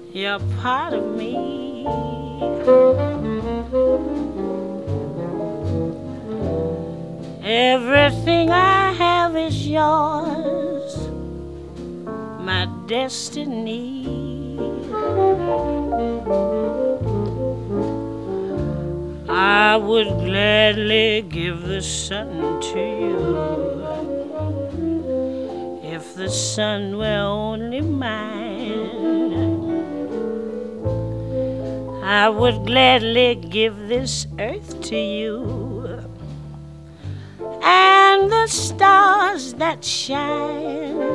You're part of me. Everything I have is yours, my destiny. I would gladly give the sun to you if the sun were only mine. I would gladly give this earth to you and the stars that shine.